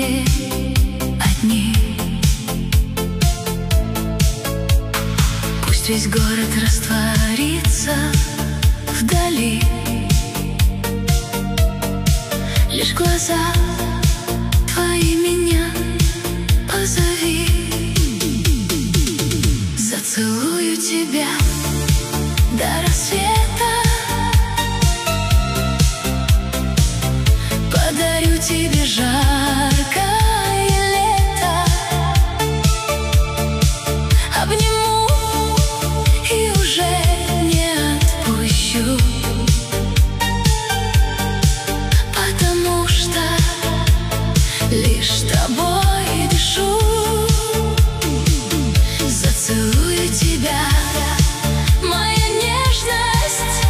руки одни. Пусть весь город растворится вдали, лишь глаза твои меня позови. Зацелую тебя до рассвета, подарю тебе жаркое лето, обниму и уже не отпущу, потому что лишь тобой дышу. Зацелую тебя, моя нежность,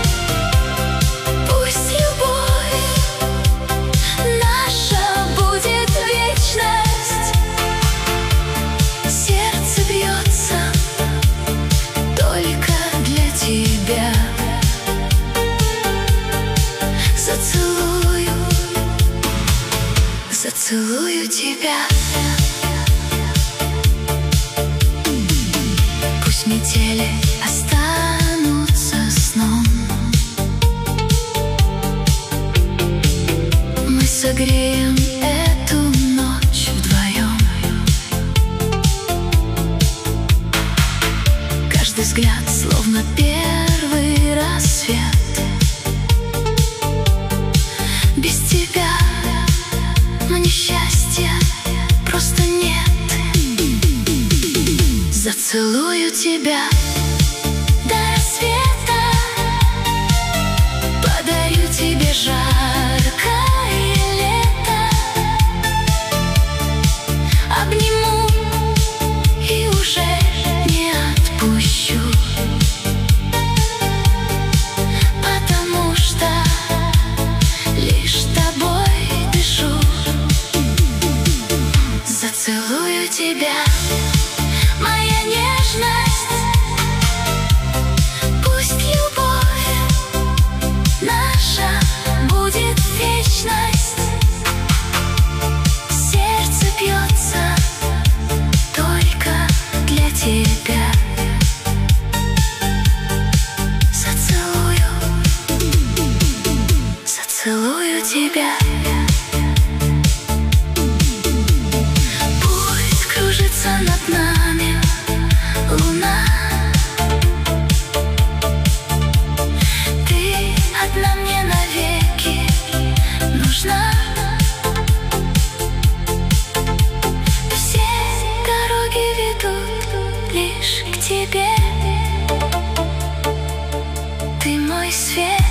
пусть любовь наша будет вечность. Сердце бьется только для тебя. Зацелую, зацелую тебя. Пусть метели останутся сном, мы согреем эту ночь вдвоем. Каждый взгляд словно первый рассвет. Без тебя мне счастья просто нет. Зацелую тебя до рассвета, подарю тебе жаркое лето, обниму и уже не отпущу, потому что лишь тобой дышу. Зацелую тебя, моя нежность, пусть любовь наша будет вечность. Сердце бьется только для тебя. Зацелую, зацелую тебя. Пусть кружится над нами луна, ты одна мне навеки нужна. Все дороги ведут лишь к тебе, ты мой свет.